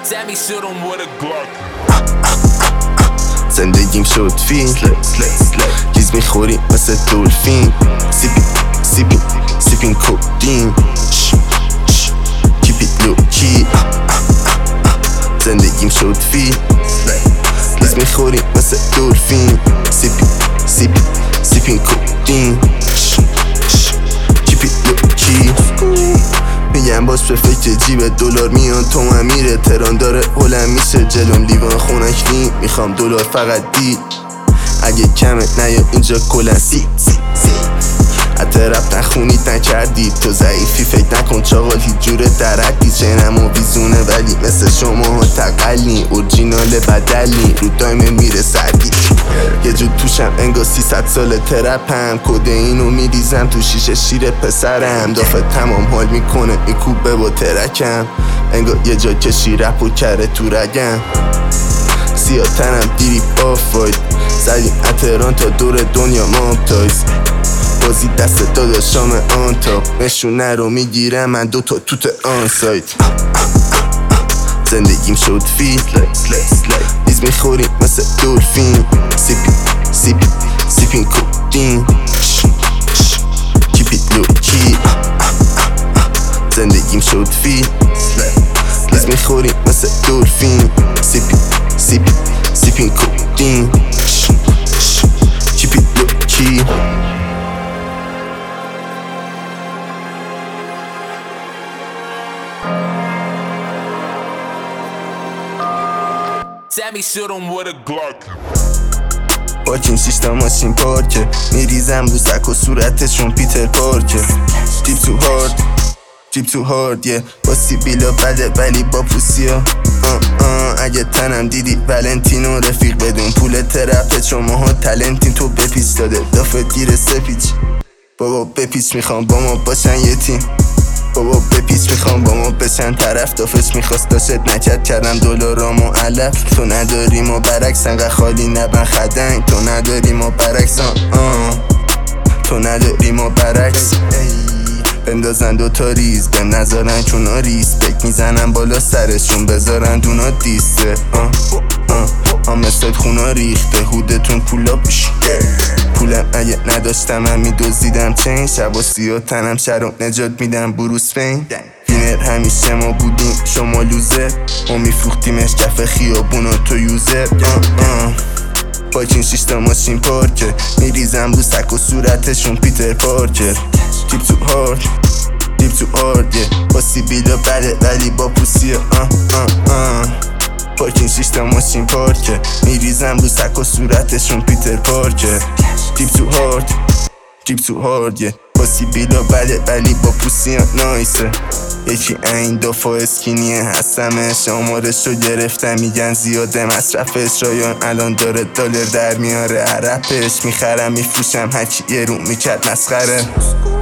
زندگیم شد فیلم گیز میخوری مثل دولفین سیپین کودین keep it low key زندگیم شد فیلم گیز میخوری مثل دولفین سیپین کودین keep it low key میگم باش به فکر جیب دلار میان تو من میره تران داره هلم میشه جلوم لیوان خونک میخوام دلار فقط دی اگه کمت نیا اینجا کلن حتی رفت نخونید نکردید تو ضعیفی فکر نکن چاقال هیچ جوره درکی چنم و بیزونه ولی مثل شما ها تقلی اورجینال بدلی رو دایم میره سردی یه جو توشم انگار 300 سال ترپم کدئینو میریزم تو شیشه شیر پسرم دافه تمام حال میکنه میکوبه با ترکم انگار یه جا کشی رپو کره تو رگم سیاه تنم دیری آف واید زدیم اتران تا دور دنیا مابتایز بازی دست داداشام آن تا نشونه رو میگیرم من دوتا توت آن سایت زندگیم شد فیل ایز میخوریم مثل دولفین سیپین کودین keep it low key زندگیم شد فیل ایز میخوریم مثل دولفین سیپین کودین keep it low key Sammy shoot him with a Glock. پارکینگ سیستم ماشین پارکه میریزم رو سک و صورتشون پیتر پارکه جیب تو هارد یه با سیبیلا بده ولی با پوسیا اگه تنم دیدی ولنتینو رفیق بدون پول ترپت شماها تلنتین تو بپیچ داده دافت گیر سپیچ بابا بپیچ میخوام با ما باشن یه تیم بابا بپیچ میخوام با ما بشن طرف دافش میخواست داشت نکرد کردم دلارامو علف تو نداری ما برعکس انقدر خالی نبن خدنگ تو نداری ما برعکس تو نداری ما برعکس بندازن دوتا ریز بهم نذارن چونا ریز بک میزنن بالا سرشون بذارن دونا دیسته مثل خونا ریخته هودتون پولا پیش پولم اگه نداشتم من میدوزیدم چین شب و سیاه تنم شرم نجات میدم بروس فین وینر همیشه ما بودیم شما لوزر ما میفروختیمش کف خیابون و تو یوزر پارکینگ سیستم ماشین پارکه میریزم رو سک و صورتشون پیتر پارکر جیب تو هارد با سیبیلا بده ولی با پوسیه پارکینگ سیستم ماشین پارکه میریزم رو سک و صورتشون پیتر پارکر جیب تو هارد با سیبیلا بده ولی با پوسیه نایسه یکی این دفعه اسکینیه هستمش آمارشو گرفتم میگن زیاده مصرفش رایان الان داره دلار در میاره عربش میخرم میفروشم هرکی یه رو میکرد مسخره